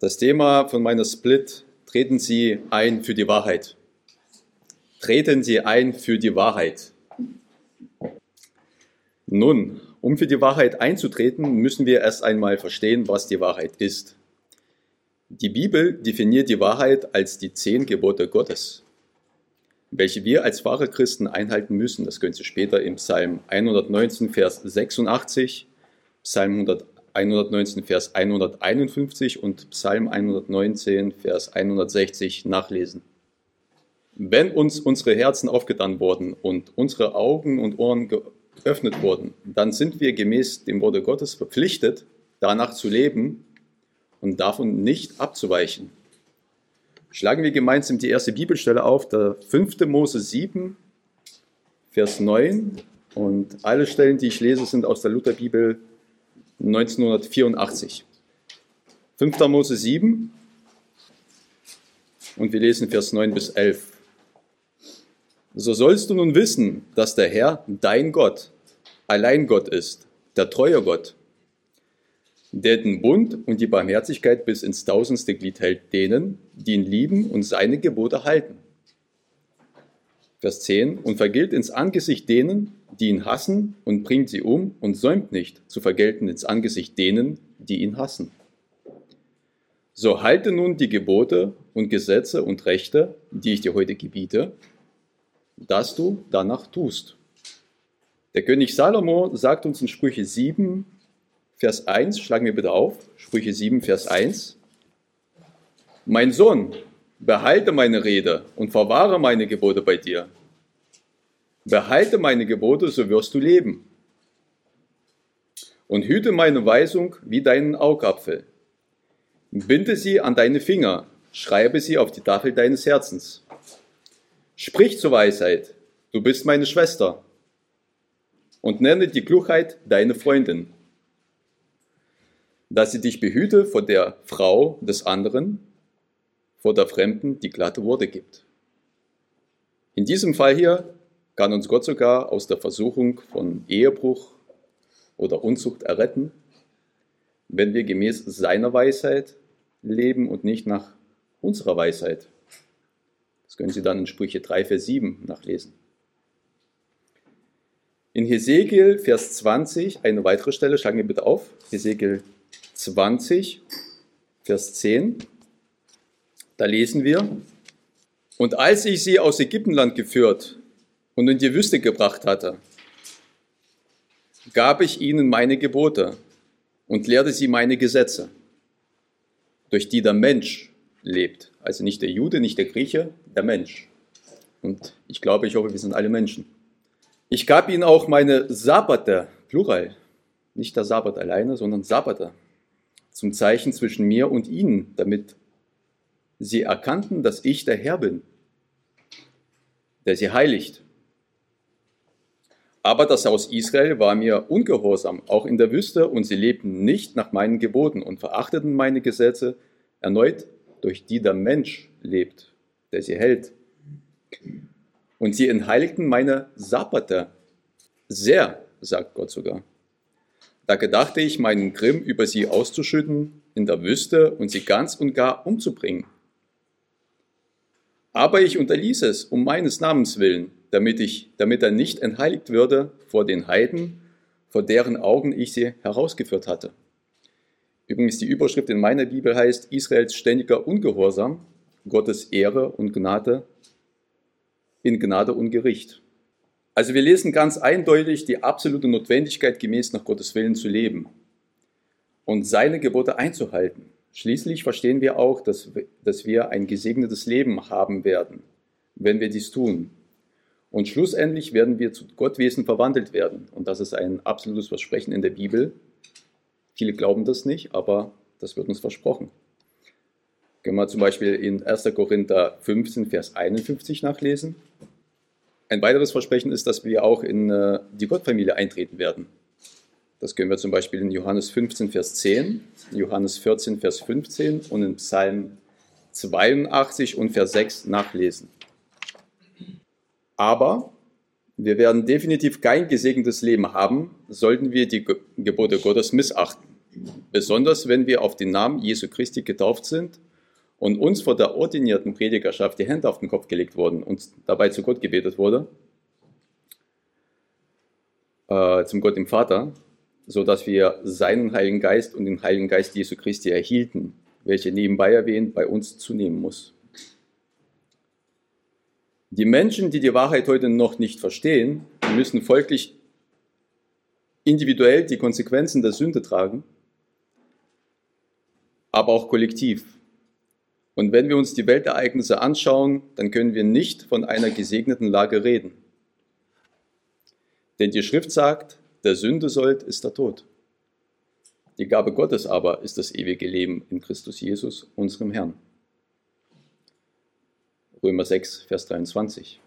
Das Thema von meiner Split: Treten Sie ein für die Wahrheit. Treten Sie ein für die Wahrheit. Nun, um für die Wahrheit einzutreten, müssen wir erst einmal verstehen, was die Wahrheit ist. Die Bibel definiert die Wahrheit als die 10 Gebote Gottes, welche wir als wahre Christen einhalten müssen. Das können Sie später im Psalm 119, Vers 86, Psalm 119, Vers 151 und Psalm 119, Vers 160 nachlesen. Wenn uns unsere Herzen aufgetan wurden und unsere Augen und Ohren geöffnet wurden, dann sind wir gemäß dem Worte Gottes verpflichtet, danach zu leben und davon nicht abzuweichen. Schlagen wir gemeinsam die erste Bibelstelle auf, der 5. Mose 7, Vers 9. Und alle Stellen, die ich lese, sind aus der Lutherbibel 1984. 5. Mose 7 und wir lesen Vers 9 bis 11. So sollst du nun wissen, dass der Herr, dein Gott, allein Gott ist, der treue Gott, der den Bund und die Barmherzigkeit bis ins tausendste Glied hält denen, die ihn lieben und seine Gebote halten. Vers 10. Und vergilt ins Angesicht denen, die ihn hassen, und bringt sie um und säumt nicht zu vergelten ins Angesicht denen, die ihn hassen. So halte nun die Gebote und Gesetze und Rechte, die ich dir heute gebiete, dass du danach tust. Der König Salomo sagt uns in Sprüche 7, Vers 1, schlagen wir bitte auf, Sprüche 7, Vers 1. Mein Sohn, behalte meine Rede und verwahre meine Gebote bei dir. Behalte meine Gebote, so wirst du leben. Und hüte meine Weisung wie deinen Augapfel. Binde sie an deine Finger, schreibe sie auf die Tafel deines Herzens. Sprich zur Weisheit, du bist meine Schwester. Und nenne die Klugheit deine Freundin, dass sie dich behüte vor der Frau des anderen, vor der Fremden, die glatte Worte gibt. In diesem Fall hier kann uns Gott sogar aus der Versuchung von Ehebruch oder Unzucht erretten, wenn wir gemäß seiner Weisheit leben und nicht nach unserer Weisheit. Das können Sie dann in Sprüche 3, Vers 7 nachlesen. In Hesekiel, Vers 20, eine weitere Stelle, schlagen wir bitte auf, Hesekiel 20, Vers 10, da lesen wir: Und als ich sie aus Ägyptenland geführt und in die Wüste gebracht hatte, gab ich ihnen meine Gebote und lehrte sie meine Gesetze, durch die der Mensch lebt. Also nicht der Jude, nicht der Grieche, der Mensch. Und ich hoffe, wir sind alle Menschen. Ich gab ihnen auch meine Sabbate, Plural, nicht der Sabbat alleine, sondern Sabbate, zum Zeichen zwischen mir und ihnen, damit sie erkannten, dass ich der Herr bin, der sie heiligt. Aber das Haus Israel war mir ungehorsam, auch in der Wüste, und sie lebten nicht nach meinen Geboten und verachteten meine Gesetze, erneut, durch die der Mensch lebt, der sie hält. Und sie entheiligten meine Sabbate sehr, sagt Gott sogar. Da gedachte ich, meinen Grimm über sie auszuschütten in der Wüste und sie ganz und gar umzubringen. Aber ich unterließ es um meines Namens willen, damit er nicht entheiligt würde vor den Heiden, vor deren Augen ich sie herausgeführt hatte. Übrigens, die Überschrift in meiner Bibel heißt: Israels ständiger Ungehorsam, Gottes Ehre und Gnade in Gnade und Gericht. Also wir lesen ganz eindeutig die absolute Notwendigkeit, gemäß nach Gottes Willen zu leben und seine Gebote einzuhalten. Schließlich verstehen wir auch, dass wir ein gesegnetes Leben haben werden, wenn wir dies tun. Und schlussendlich werden wir zu Gottwesen verwandelt werden. Und das ist ein absolutes Versprechen in der Bibel. Viele glauben das nicht, aber das wird uns versprochen. Können wir zum Beispiel in 1. Korinther 15, Vers 51 nachlesen. Ein weiteres Versprechen ist, dass wir auch in die Gottfamilie eintreten werden. Das können wir zum Beispiel in Johannes 15, Vers 10, Johannes 14, Vers 15 und in Psalm 82 und Vers 6 nachlesen. Aber wir werden definitiv kein gesegnetes Leben haben, sollten wir die Gebote Gottes missachten. Besonders wenn wir auf den Namen Jesu Christi getauft sind und uns vor der ordinierten Predigerschaft die Hände auf den Kopf gelegt wurden und dabei zu Gott gebetet wurde, zum Gott dem Vater, sodass wir seinen Heiligen Geist und den Heiligen Geist Jesu Christi erhielten, welche nebenbei erwähnt bei uns zunehmen muss. Die Menschen, die die Wahrheit heute noch nicht verstehen, müssen folglich individuell die Konsequenzen der Sünde tragen, aber auch kollektiv. Und wenn wir uns die Weltereignisse anschauen, dann können wir nicht von einer gesegneten Lage reden. Denn die Schrift sagt, der Sünde Sold ist der Tod. Die Gabe Gottes aber ist das ewige Leben in Christus Jesus, unserem Herrn. Römer 6, Vers 23.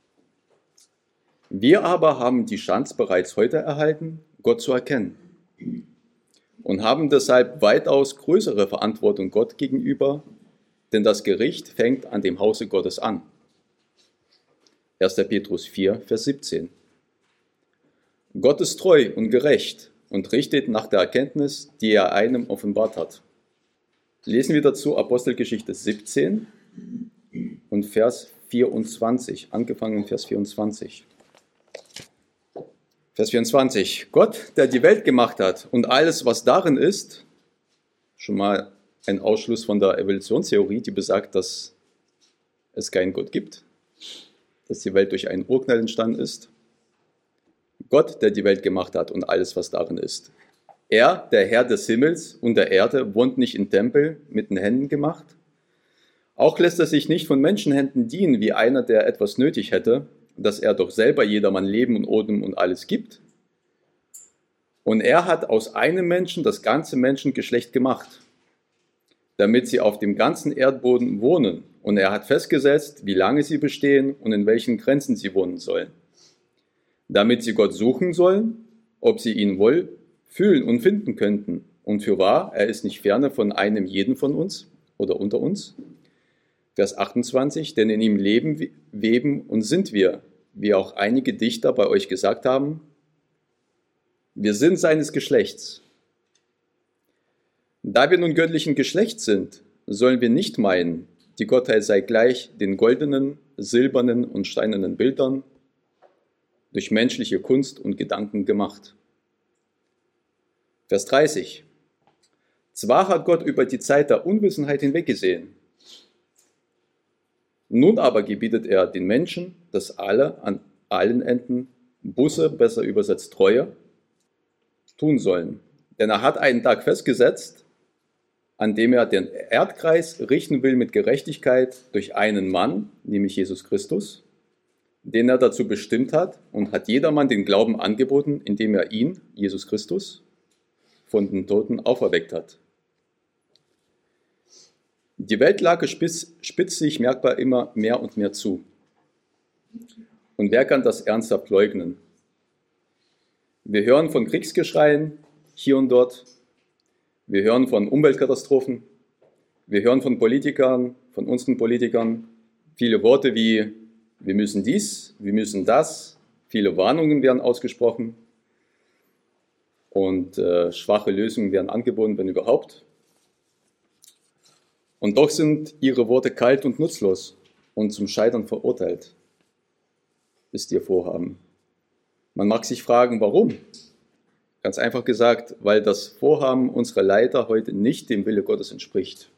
Wir aber haben die Chance bereits heute erhalten, Gott zu erkennen und haben deshalb weitaus größere Verantwortung Gott gegenüber, denn das Gericht fängt an dem Hause Gottes an. 1. Petrus 4, Vers 17. Gott ist treu und gerecht und richtet nach der Erkenntnis, die er einem offenbart hat. Lesen wir dazu Apostelgeschichte 17 und Vers 24, angefangen in Vers 24. Vers 24. Gott, der die Welt gemacht hat und alles, was darin ist, schon mal ein Ausschluss von der Evolutionstheorie, die besagt, dass es keinen Gott gibt, dass die Welt durch einen Urknall entstanden ist. Gott, der die Welt gemacht hat und alles, was darin ist. Er, der Herr des Himmels und der Erde, wohnt nicht in Tempel mit den Händen gemacht. Auch lässt er sich nicht von Menschenhänden dienen, wie einer, der etwas nötig hätte, dass er doch selber jedermann Leben und Odem und alles gibt. Und er hat aus einem Menschen das ganze Menschengeschlecht gemacht, damit sie auf dem ganzen Erdboden wohnen. Und er hat festgesetzt, wie lange sie bestehen und in welchen Grenzen sie wohnen sollen. Damit sie Gott suchen sollen, ob sie ihn wohl fühlen und finden könnten. Und fürwahr, er ist nicht ferne von einem jeden von uns oder unter uns. Vers 28, denn in ihm leben, weben und sind wir, wie auch einige Dichter bei euch gesagt haben, wir sind seines Geschlechts. Da wir nun göttlichen Geschlechts sind, sollen wir nicht meinen, die Gottheit sei gleich den goldenen, silbernen und steinernen Bildern, durch menschliche Kunst und Gedanken gemacht. Vers 30. Zwar hat Gott über die Zeit der Unwissenheit hinweggesehen, nun aber gebietet er den Menschen, dass alle an allen Enden Buße, besser übersetzt Treue, tun sollen. Denn er hat einen Tag festgesetzt, an dem er den Erdkreis richten will mit Gerechtigkeit durch einen Mann, nämlich Jesus Christus, den er dazu bestimmt hat und hat jedermann den Glauben angeboten, indem er ihn, Jesus Christus, von den Toten auferweckt hat. Die Weltlage spitzt sich merkbar immer mehr und mehr zu. Und wer kann das ernsthaft leugnen? Wir hören von Kriegsgeschreien hier und dort. Wir hören von Umweltkatastrophen. Wir hören von Politikern, von unseren Politikern, viele Worte wie wir müssen dies, wir müssen das. Viele Warnungen werden ausgesprochen und schwache Lösungen werden angeboten, wenn überhaupt. Und doch sind ihre Worte kalt und nutzlos und zum Scheitern verurteilt, ist ihr Vorhaben. Man mag sich fragen, warum? Ganz einfach gesagt, weil das Vorhaben unserer Leiter heute nicht dem Wille Gottes entspricht.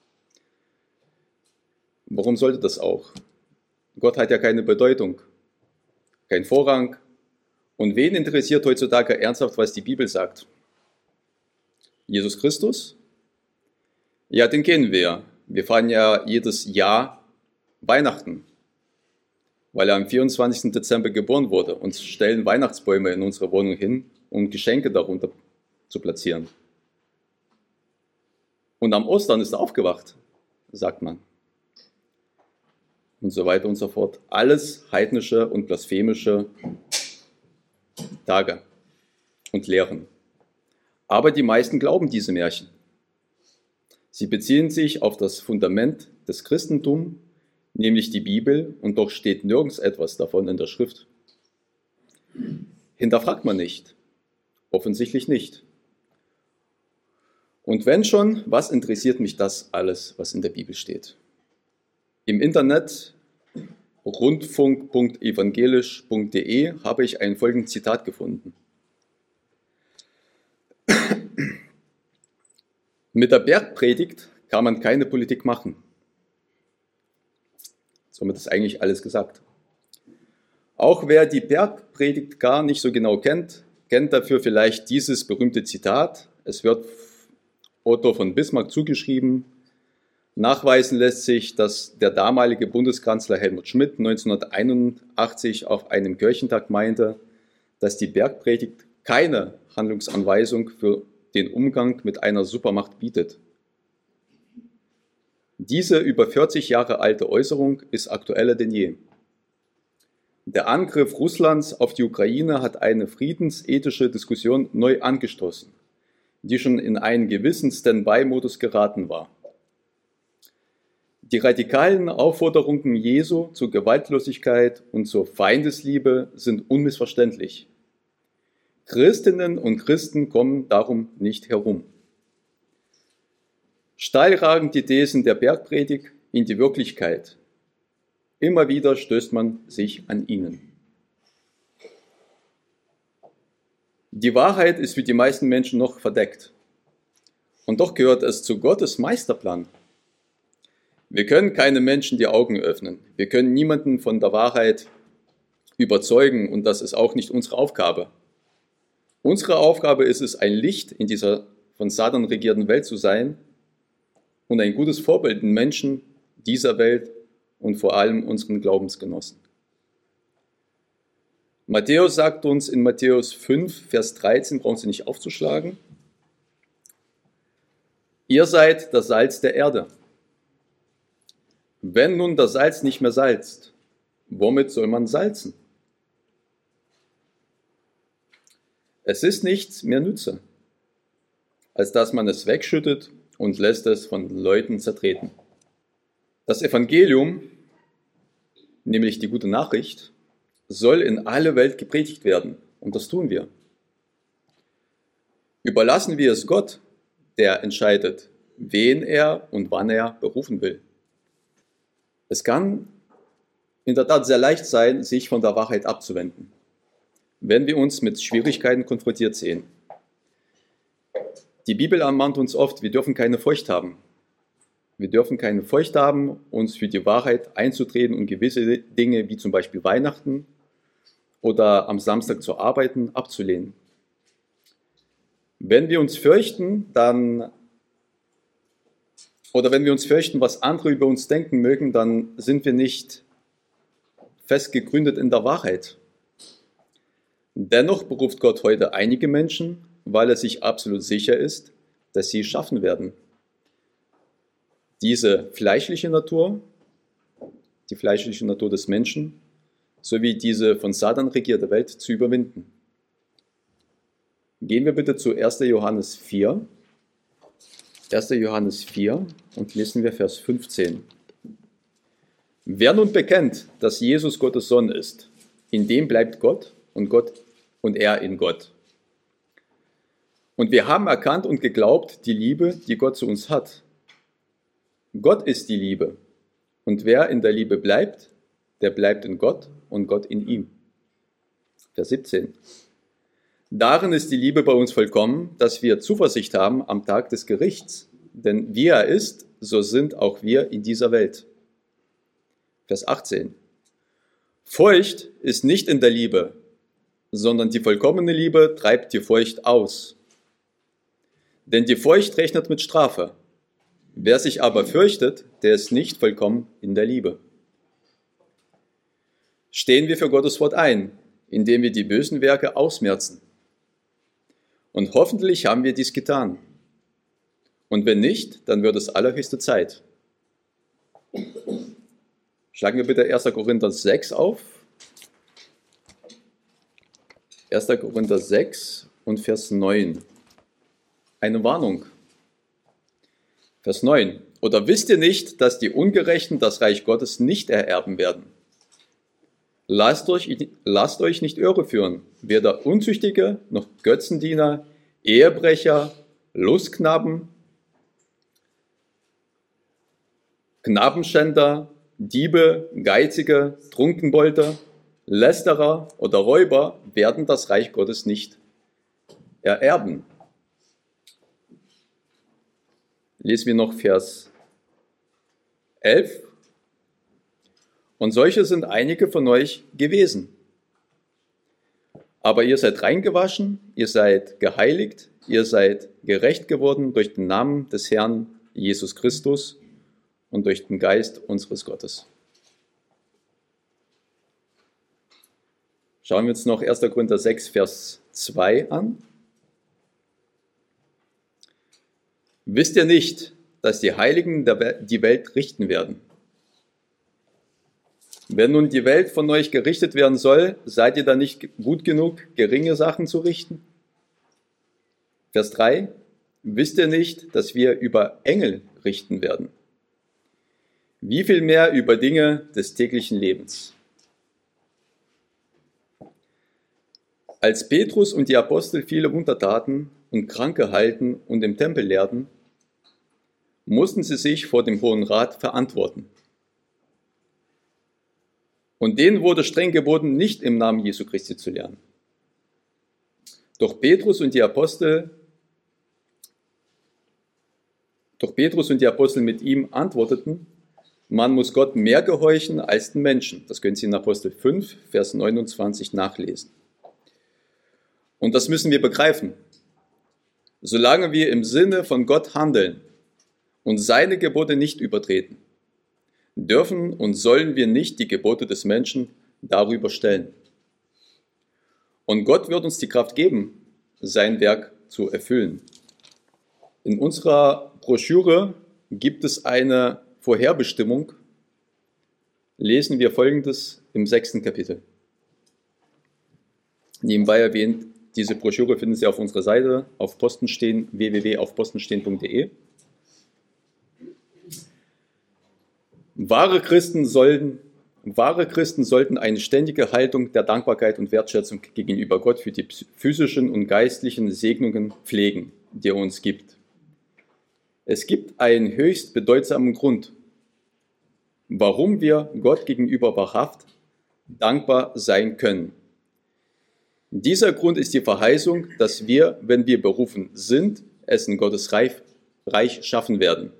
Warum sollte das auch? Gott hat ja keine Bedeutung, keinen Vorrang. Und wen interessiert heutzutage ernsthaft, was die Bibel sagt? Jesus Christus? Ja, den kennen wir. Wir feiern ja jedes Jahr Weihnachten, weil er am 24. Dezember geboren wurde und stellen Weihnachtsbäume in unsere Wohnung hin, um Geschenke darunter zu platzieren. Und am Ostern ist er aufgewacht, sagt man. Und so weiter und so fort. Alles heidnische und blasphemische Tage und Lehren. Aber die meisten glauben diese Märchen. Sie beziehen sich auf das Fundament des Christentums, nämlich die Bibel, und doch steht nirgends etwas davon in der Schrift. Hinterfragt man nicht. Offensichtlich nicht. Und wenn schon, was interessiert mich das alles, was in der Bibel steht? Im Internet rundfunk.evangelisch.de habe ich ein folgendes Zitat gefunden. Mit der Bergpredigt kann man keine Politik machen. Somit ist eigentlich alles gesagt. Auch wer die Bergpredigt gar nicht so genau kennt, kennt dafür vielleicht dieses berühmte Zitat. Es wird Otto von Bismarck zugeschrieben. Nachweisen lässt sich, dass der damalige Bundeskanzler Helmut Schmidt 1981 auf einem Kirchentag meinte, dass die Bergpredigt keine Handlungsanweisung für den Umgang mit einer Supermacht bietet. Diese über 40 Jahre alte Äußerung ist aktueller denn je. Der Angriff Russlands auf die Ukraine hat eine friedensethische Diskussion neu angestoßen, die schon in einen gewissen Standby-Modus geraten war. Die radikalen Aufforderungen Jesu zur Gewaltlosigkeit und zur Feindesliebe sind unmissverständlich. Christinnen und Christen kommen darum nicht herum. Steil ragen die Thesen der Bergpredigt in die Wirklichkeit. Immer wieder stößt man sich an ihnen. Die Wahrheit ist für die meisten Menschen noch verdeckt. Und doch gehört es zu Gottes Meisterplan. Wir können keinem Menschen die Augen öffnen. Wir können niemanden von der Wahrheit überzeugen und das ist auch nicht unsere Aufgabe. Unsere Aufgabe ist es, ein Licht in dieser von Satan regierten Welt zu sein und ein gutes Vorbild den Menschen dieser Welt und vor allem unseren Glaubensgenossen. Matthäus sagt uns in Matthäus 5, Vers 13, brauchen Sie nicht aufzuschlagen, ihr seid das Salz der Erde. Wenn nun das Salz nicht mehr salzt, womit soll man salzen? Es ist nichts mehr nütze, als dass man es wegschüttet und lässt es von Leuten zertreten. Das Evangelium, nämlich die gute Nachricht, soll in alle Welt gepredigt werden und das tun wir. Überlassen wir es Gott, der entscheidet, wen er und wann er berufen will. Es kann in der Tat sehr leicht sein, sich von der Wahrheit abzuwenden, wenn wir uns mit Schwierigkeiten konfrontiert sehen. Die Bibel ermahnt uns oft, wir dürfen keine Furcht haben. Wir dürfen keine Furcht haben, uns für die Wahrheit einzutreten und gewisse Dinge, wie zum Beispiel Weihnachten oder am Samstag zu arbeiten, abzulehnen. Wenn wir uns fürchten, was andere über uns denken mögen, dann sind wir nicht fest gegründet in der Wahrheit. Dennoch beruft Gott heute einige Menschen, weil er sich absolut sicher ist, dass sie es schaffen werden, diese fleischliche Natur, die fleischliche Natur des Menschen, sowie diese von Satan regierte Welt zu überwinden. Gehen wir bitte zu 1. Johannes 4. 1. Johannes 4 und lesen wir Vers 15. Wer nun bekennt, dass Jesus Gottes Sohn ist, in dem bleibt Gott und er in Gott. Und wir haben erkannt und geglaubt die Liebe, die Gott zu uns hat. Gott ist die Liebe. Und wer in der Liebe bleibt, der bleibt in Gott und Gott in ihm. Vers 17. Darin ist die Liebe bei uns vollkommen, dass wir Zuversicht haben am Tag des Gerichts. Denn wie er ist, so sind auch wir in dieser Welt. Vers 18. Furcht ist nicht in der Liebe, sondern die vollkommene Liebe treibt die Furcht aus. Denn die Furcht rechnet mit Strafe. Wer sich aber fürchtet, der ist nicht vollkommen in der Liebe. Stehen wir für Gottes Wort ein, indem wir die bösen Werke ausmerzen. Und hoffentlich haben wir dies getan. Und wenn nicht, dann wird es allerhöchste Zeit. Schlagen wir bitte 1. Korinther 6 auf. 1. Korinther 6 und Vers 9. Eine Warnung. Vers 9. Oder wisst ihr nicht, dass die Ungerechten das Reich Gottes nicht ererben werden? Lasst euch nicht irreführen. Weder Unzüchtige, noch Götzendiener, Ehebrecher, Lustknaben, Knabenschänder, Diebe, Geizige, Trunkenbolde, Lästerer oder Räuber werden das Reich Gottes nicht ererben. Lesen wir noch Vers 11. Und solche sind einige von euch gewesen. Aber ihr seid reingewaschen, ihr seid geheiligt, ihr seid gerecht geworden durch den Namen des Herrn Jesus Christus und durch den Geist unseres Gottes. Schauen wir uns noch 1. Korinther 6, Vers 2 an. Wisst ihr nicht, dass die Heiligen die Welt richten werden? Wenn nun die Welt von euch gerichtet werden soll, seid ihr dann nicht gut genug, geringe Sachen zu richten? Vers 3. Wisst ihr nicht, dass wir über Engel richten werden? Wie viel mehr über Dinge des täglichen Lebens? Als Petrus und die Apostel viele Wunder taten und Kranke heilten und im Tempel lehrten, mussten sie sich vor dem Hohen Rat verantworten. Und denen wurde streng geboten, nicht im Namen Jesu Christi zu lehren. Doch Petrus und die Apostel mit ihm antworteten, man muss Gott mehr gehorchen als den Menschen. Das können Sie in Apostel 5, Vers 29 nachlesen. Und das müssen wir begreifen. Solange wir im Sinne von Gott handeln und seine Gebote nicht übertreten, dürfen und sollen wir nicht die Gebote des Menschen darüber stellen. Und Gott wird uns die Kraft geben, sein Werk zu erfüllen. In unserer Broschüre gibt es eine Vorherbestimmung. Lesen wir Folgendes im 6. Kapitel. Nebenbei erwähnt, diese Broschüre finden Sie auf unserer Seite auf Postenstehen, www.aufpostenstehen.de. Wahre Christen sollten eine ständige Haltung der Dankbarkeit und Wertschätzung gegenüber Gott für die physischen und geistlichen Segnungen pflegen, die er uns gibt. Es gibt einen höchst bedeutsamen Grund, warum wir Gott gegenüber wahrhaft dankbar sein können. Dieser Grund ist die Verheißung, dass wir, wenn wir berufen sind, es in Gottes Reich schaffen werden.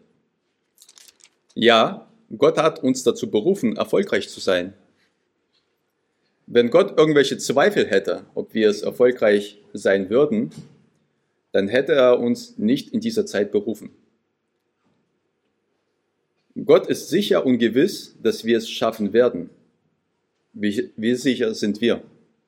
Ja, Gott hat uns dazu berufen, erfolgreich zu sein. Wenn Gott irgendwelche Zweifel hätte, ob wir es erfolgreich sein würden, dann hätte er uns nicht in dieser Zeit berufen. Gott ist sicher und gewiss, dass wir es schaffen werden. Wie sicher sind wir?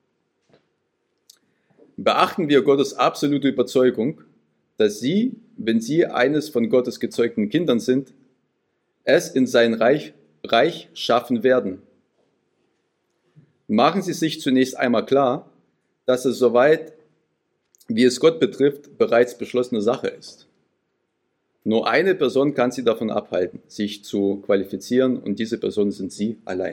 Beachten wir Gottes absolute Überzeugung, dass Sie, wenn Sie eines von Gottes gezeugten Kindern sind, es in sein Reich schaffen werden. Machen Sie sich zunächst einmal klar, dass es soweit, wie es Gott betrifft, bereits beschlossene Sache ist. Nur eine Person kann Sie davon abhalten, sich zu qualifizieren, und diese Person sind Sie allein.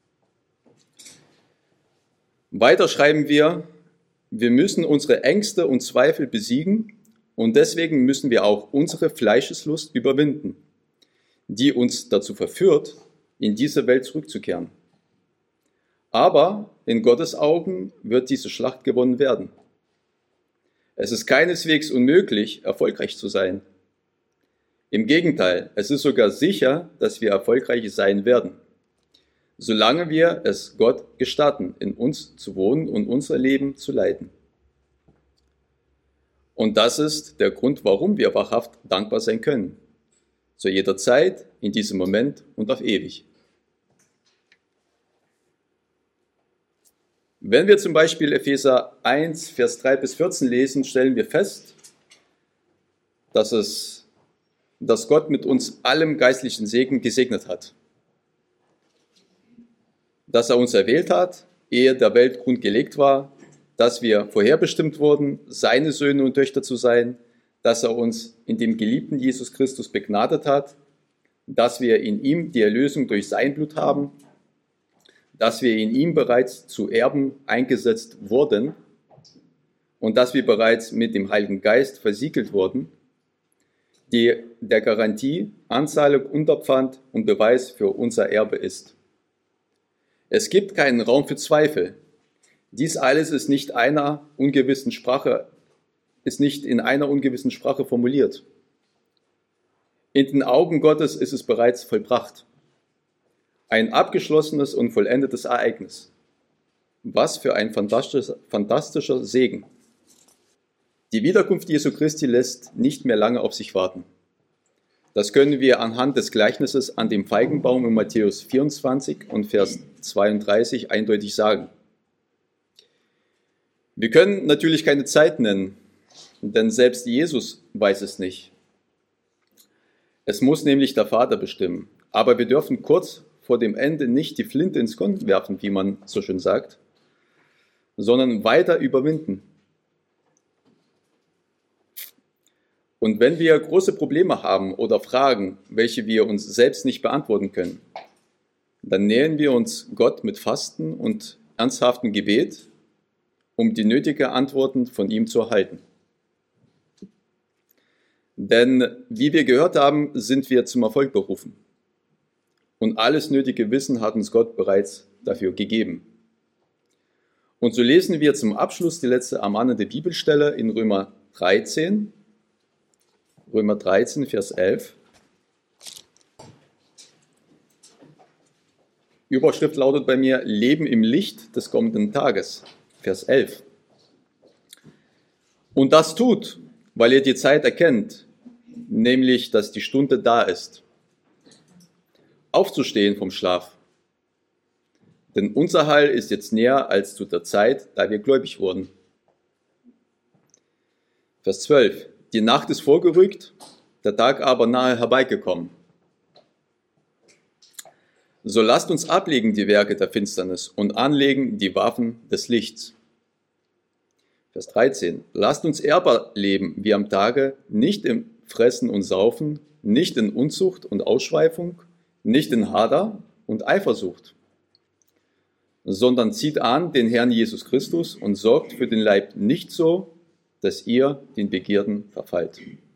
Weiter schreiben wir müssen unsere Ängste und Zweifel besiegen, und deswegen müssen wir auch unsere Fleischeslust überwinden, die uns dazu verführt, in diese Welt zurückzukehren. Aber in Gottes Augen wird diese Schlacht gewonnen werden. Es ist keineswegs unmöglich, erfolgreich zu sein. Im Gegenteil, es ist sogar sicher, dass wir erfolgreich sein werden, solange wir es Gott gestatten, in uns zu wohnen und unser Leben zu leiten. Und das ist der Grund, warum wir wahrhaft dankbar sein können. Zu jeder Zeit, in diesem Moment und auf ewig. Wenn wir zum Beispiel Epheser 1, Vers 3 bis 14 lesen, stellen wir fest, dass Gott mit uns allem geistlichen Segen gesegnet hat. Dass er uns erwählt hat, ehe der Weltgrund gelegt war, dass wir vorherbestimmt wurden, seine Söhne und Töchter zu sein, dass er uns in dem geliebten Jesus Christus begnadet hat, dass wir in ihm die Erlösung durch sein Blut haben, dass wir in ihm bereits zu Erben eingesetzt wurden und dass wir bereits mit dem Heiligen Geist versiegelt wurden. die der Garantie, Anzahlung, Unterpfand und Beweis für unser Erbe ist. Es gibt keinen Raum für Zweifel. Dies alles ist nicht in einer ungewissen Sprache formuliert. In den Augen Gottes ist es bereits vollbracht. Ein abgeschlossenes und vollendetes Ereignis. Was für ein fantastischer Segen. Die Wiederkunft Jesu Christi lässt nicht mehr lange auf sich warten. Das können wir anhand des Gleichnisses an dem Feigenbaum in Matthäus 24 und Vers 32 eindeutig sagen. Wir können natürlich keine Zeit nennen, denn selbst Jesus weiß es nicht. Es muss nämlich der Vater bestimmen. Aber wir dürfen kurz vor dem Ende nicht die Flinte ins Korn werfen, wie man so schön sagt, sondern weiter überwinden. Und wenn wir große Probleme haben oder Fragen, welche wir uns selbst nicht beantworten können, dann nähern wir uns Gott mit Fasten und ernsthaftem Gebet, um die nötigen Antworten von ihm zu erhalten. Denn wie wir gehört haben, sind wir zum Erfolg berufen. Und alles nötige Wissen hat uns Gott bereits dafür gegeben. Und so lesen wir zum Abschluss die letzte ermahnende Bibelstelle in Römer 13, Vers 11. Überschrift lautet bei mir, Leben im Licht des kommenden Tages, Vers 11. Und das tut, weil ihr die Zeit erkennt, nämlich, dass die Stunde da ist, aufzustehen vom Schlaf. Denn unser Heil ist jetzt näher als zu der Zeit, da wir gläubig wurden. Vers 12. Die Nacht ist vorgerückt, der Tag aber nahe herbeigekommen. So lasst uns ablegen die Werke der Finsternis und anlegen die Waffen des Lichts. Vers 13. Lasst uns ehrbar leben wie am Tage, nicht im Fressen und Saufen, nicht in Unzucht und Ausschweifung, nicht in Hader und Eifersucht, sondern zieht an den Herrn Jesus Christus und sorgt für den Leib nicht so, dass ihr den Begierden verfallt.